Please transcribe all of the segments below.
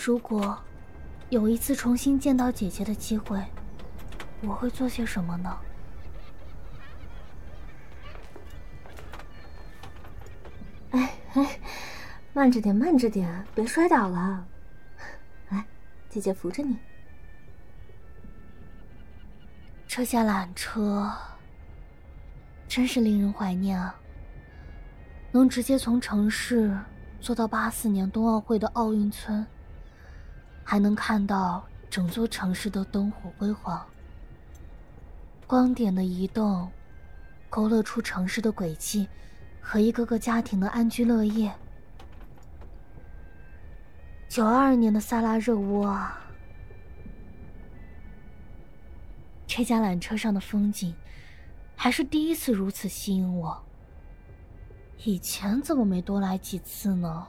如果有一次重新见到姐姐的机会，我会做些什么呢？ 哎，慢着点，慢着点，别摔倒了。来，姐姐扶着你。 这架缆车真是令人怀念啊！能直接从城市坐到84年冬奥会的奥运村，还能看到整座城市的灯火辉煌。光点的移动勾勒出城市的轨迹和一个个家庭的安居乐业。92年的萨拉热窝啊，这架缆车上的风景还是第一次如此吸引我，以前怎么没多来几次呢？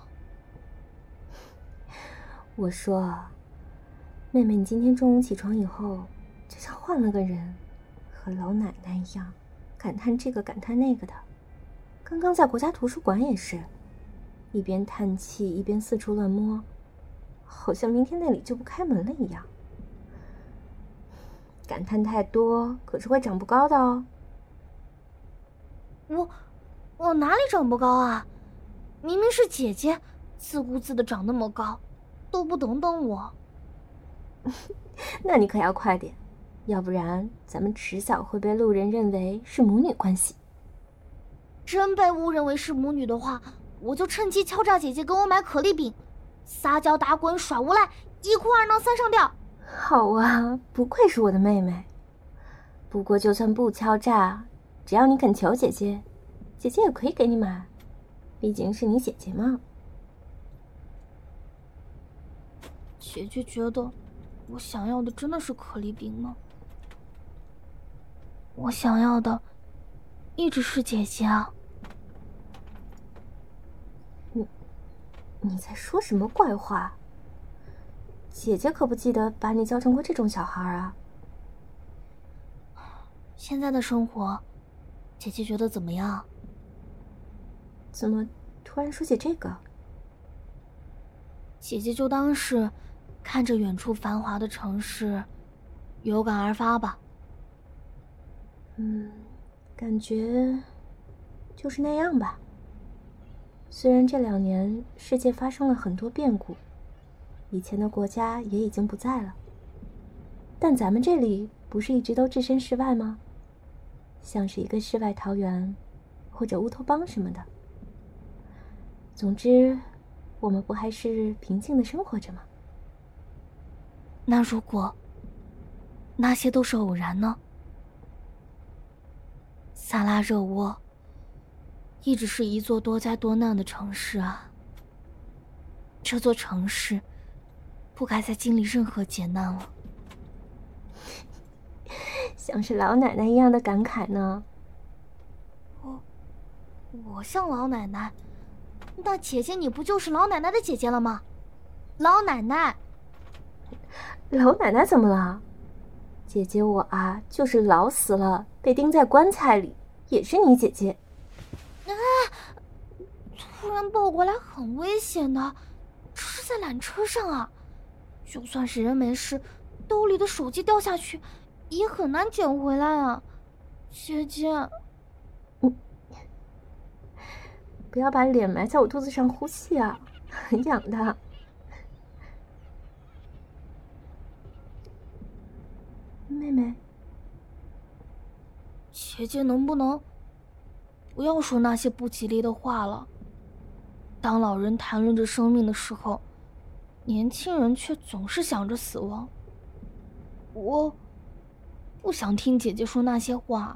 我说，妹妹，你今天中午起床以后就像换了个人，和老奶奶一样，感叹这个感叹那个的。刚刚在国家图书馆也是，一边叹气一边四处乱摸，好像明天那里就不开门了一样。感叹太多可是会长不高的哦。 我哪里长不高啊？明明是姐姐，自顾自的长那么高，都不等等我。 那你可要快点，要不然咱们迟早会被路人认为是母女关系。 真被误认为是母女的话，我就趁机敲诈姐姐给我买可丽饼，撒娇打滚耍无赖，一哭二闹三上吊。 好啊，不愧是我的妹妹。不过就算不敲诈，只要你肯求姐姐，姐姐也可以给你买，毕竟是你姐姐嘛。 姐姐觉得我想要的真的是可丽饼吗？我想要的一直是姐姐啊。 你在说什么怪话？姐姐可不记得把你教成过这种小孩啊。 现在的生活，姐姐觉得怎么样？ 怎么突然说起这个？ 姐姐就当是看着远处繁华的城市，有感而发吧。 感觉就是那样吧。虽然这2年世界发生了很多变故，以前的国家也已经不在了，但咱们这里不是一直都置身事外吗？像是一个世外桃源，或者乌托邦什么的。总之，我们不还是平静的生活着吗？ 那如果那些都是偶然呢？萨拉热窝一直是一座多灾多难的城市啊。这座城市不该再经历任何劫难了。 像是老奶奶一样的感慨呢。 我像老奶奶？那姐姐你不就是老奶奶的姐姐了吗？老奶奶。 老奶奶怎么了？姐姐我啊，就是老死了被钉在棺材里，也是你姐姐。 突然抱过来很危险的，这是在缆车上啊，就算是人没事，兜里的手机掉下去也很难捡回来啊。姐姐， 不要把脸埋在我肚子上呼吸啊，很痒的。妹妹， 姐姐能不能不要说那些不吉利的话了？当老人谈论着生命的时候，年轻人却总是想着死亡。我不想听姐姐说那些话。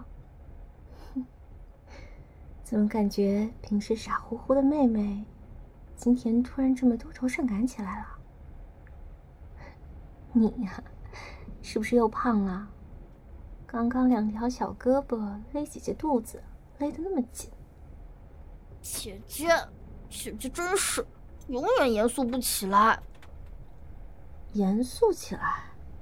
怎么感觉平时傻乎乎的妹妹，今天突然这么多愁善感起来了？你呀，是不是又胖了？刚刚2条小胳膊勒姐姐肚子，勒得那么紧。 姐姐真是永远严肃不起来。 严肃起来。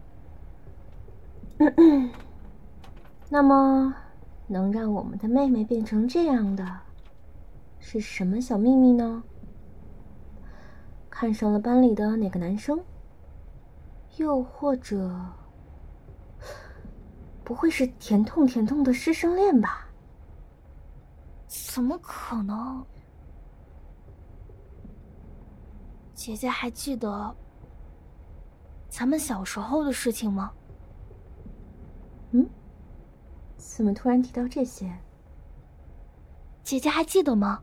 那么，能让我们的妹妹变成这样的，是什么小秘密呢？ 看上了班里的哪个男生？又或者，不会是甜痛甜痛的师生恋吧？ 怎么可能？姐姐还记得咱们小时候的事情吗？ 怎么突然提到这些？ 姐姐还记得吗？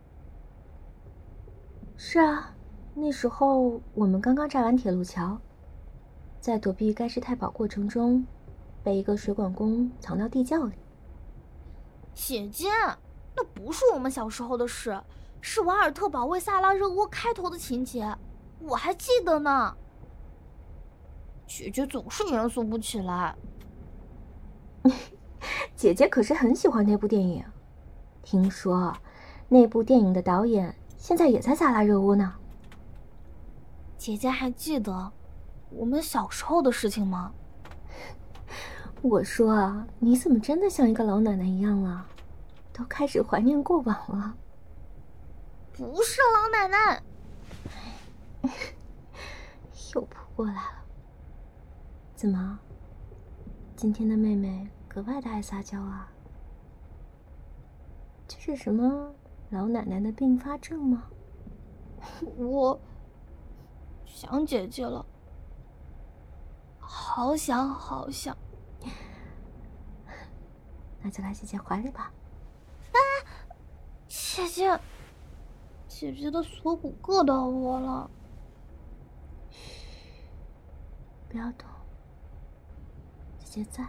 是啊，那时候我们刚刚炸完铁路桥，在躲避盖世太保过程中，被一个水管工藏到地窖里。 姐姐，那不是我们小时候的事，是瓦尔特保卫萨拉热窝开头的情节，我还记得呢。姐姐总是严肃不起来。 姐姐可是很喜欢那部电影，听说那部电影的导演现在也在萨拉热窝呢。 姐姐还记得我们小时候的事情吗？ 我说啊，你怎么真的像一个老奶奶一样啊？都开始怀念过往了。 不是老奶奶。 又扑过来了。怎么，今天的妹妹格外的爱撒娇啊？这是什么老奶奶的并发症吗？ 我想姐姐了，好想好想。 那就来姐姐怀里吧。 姐姐，姐姐的锁骨硌到我了。 嘘，不要动，姐姐在。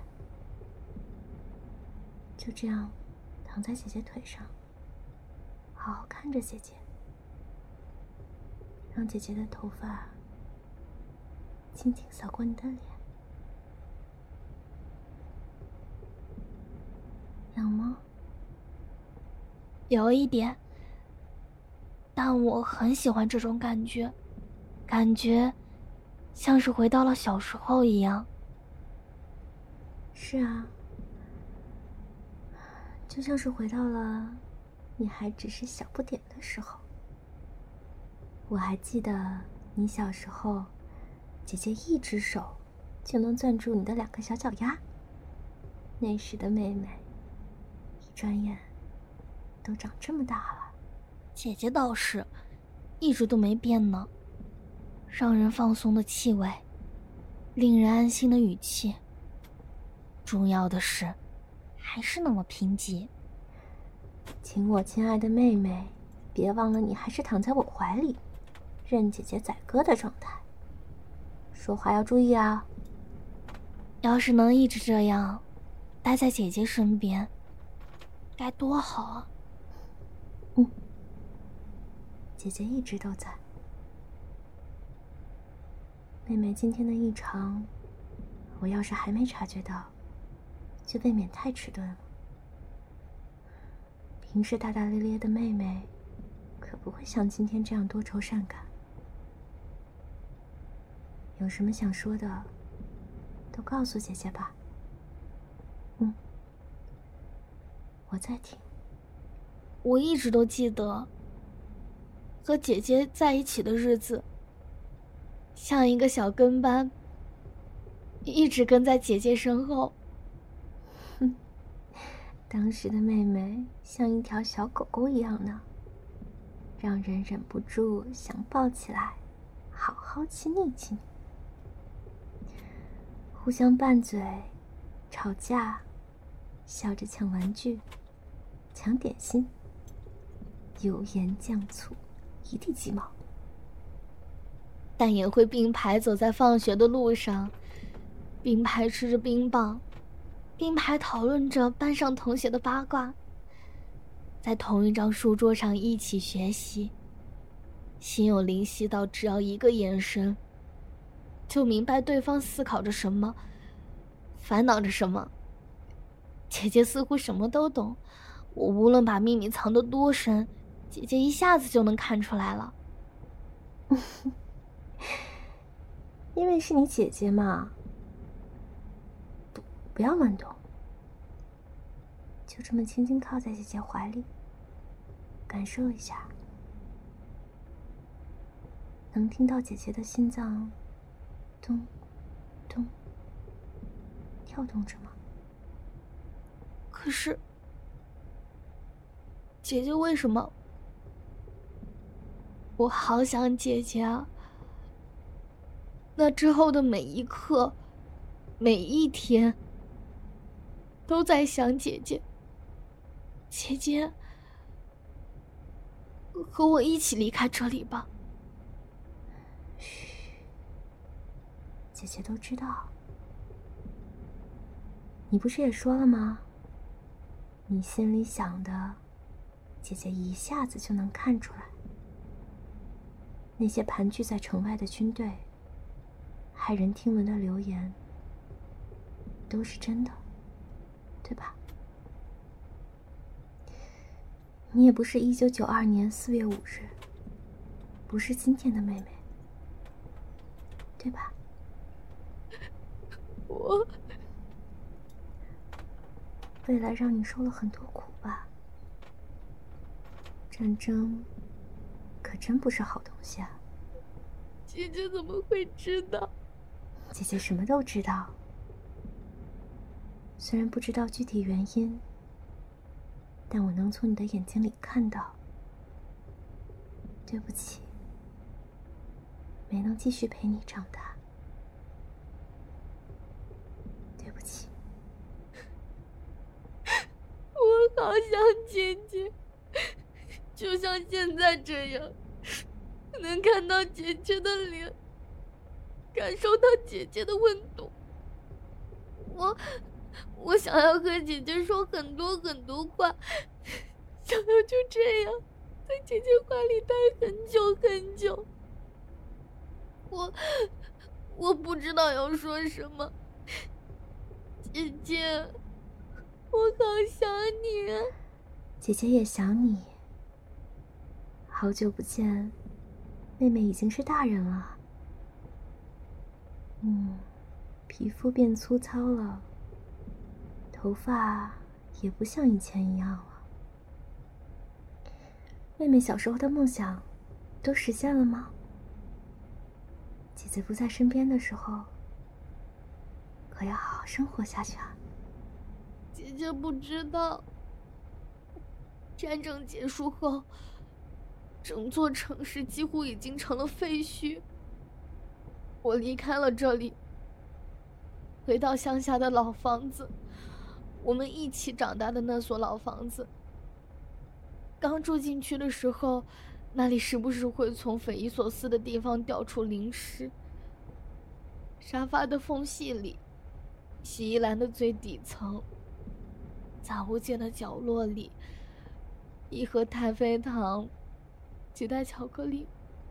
就这样，躺在姐姐腿上，好好看着姐姐，让姐姐的头发轻轻扫过你的脸。痒吗？ 有一点，但我很喜欢这种感觉，感觉像是回到了小时候一样。 是啊，就像是回到了你还只是小不点的时候。我还记得你小时候，姐姐一只手就能攥住你的2个小脚丫。那时的妹妹，一转眼都长这么大了。 姐姐倒是一直都没变呢，让人放松的气味，令人安心的语气，重要的是还是那么贫瘠。 请我亲爱的妹妹，别忘了你还是躺在我怀里，任姐姐宰割的状态。说话要注意啊。 要是能一直这样待在姐姐身边，该多好啊。 姐姐一直都在。妹妹今天的异常，我要是还没察觉到，就未免太迟钝了。平时大大咧咧的妹妹，可不会像今天这样多愁善感。有什么想说的，都告诉姐姐吧。我在听。 我一直都记得和姐姐在一起的日子，像一个小跟班，一直跟在姐姐身后。 当时的妹妹像一条小狗狗一样呢，让人忍不住想抱起来，好好亲昵亲昵。互相拌嘴，吵架，笑着抢玩具，抢点心，油盐酱醋，一地鸡毛。 但也会并排走在放学的路上，并排吃着冰棒，并排讨论着班上同学的八卦，在同一张书桌上一起学习，心有灵犀到只要一个眼神，就明白对方思考着什么，烦恼着什么。姐姐似乎什么都懂，我无论把秘密藏得多深，姐姐一下子就能看出来了。 因为是你姐姐嘛，不要乱动，就这么轻轻靠在姐姐怀里，感受一下。 能听到姐姐的心脏咚咚跳动着吗？ 可是，姐姐为什么？我好想姐姐啊！那之后的每一刻，每一天，都在想姐姐。姐姐，和我一起离开这里吧。 嘘，姐姐都知道。你不是也说了吗？你心里想的，姐姐一下子就能看出来。那些盘踞在城外的军队，骇人听闻的流言，都是真的，对吧？你也不是1992年4月5日，不是今天的妹妹，对吧？ 我未来让你受了很多苦吧？战争可真不是好东西啊！ 姐姐怎么会知道？ 姐姐什么都知道，虽然不知道具体原因，但我能从你的眼睛里看到。对不起，没能继续陪你长大。对不起。 我好想姐姐，就像现在这样，能看到姐姐的脸，感受到姐姐的温度。我想要和姐姐说很多很多话，想要就这样在姐姐怀里待很久很久。我不知道要说什么，姐姐，我好想你啊。 姐姐也想你。好久不见，妹妹已经是大人了。皮肤变粗糙了，头发也不像以前一样了。妹妹小时候的梦想都实现了吗？姐姐不在身边的时候，可要好好生活下去啊。 姐姐不知道，战争结束后，整座城市几乎已经成了废墟。我离开了这里，回到乡下的老房子，我们一起长大的那所老房子。刚住进去的时候，那里时不时会从匪夷所思的地方掉出零食。沙发的缝隙里，洗衣篮的最底层，杂物间的角落里，一盒太妃糖，几袋巧克力。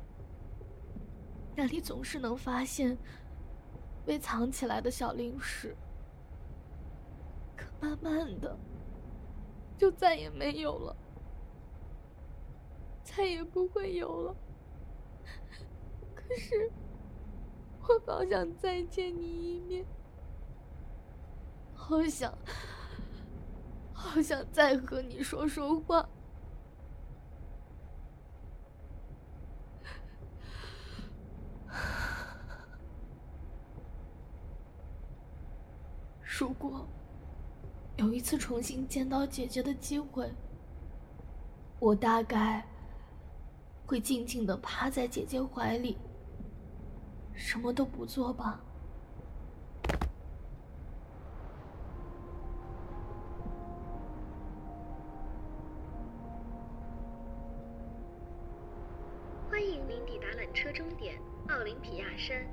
那里总是能发现被藏起来的小零食，可慢慢的就再也没有了，再也不会有了。可是我好想再见你一面，好想再和你说说话。如果有一次重新见到姐姐的机会，我大概会静静地趴在姐姐怀里，什么都不做吧。 欢迎您抵达缆车终点奥林匹亚山。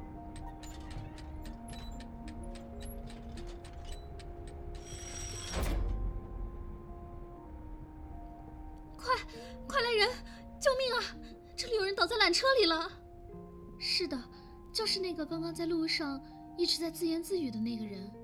快来人！救命啊！这里有人倒在缆车里了。是的，就是那个刚刚在路上一直在自言自语的那个人。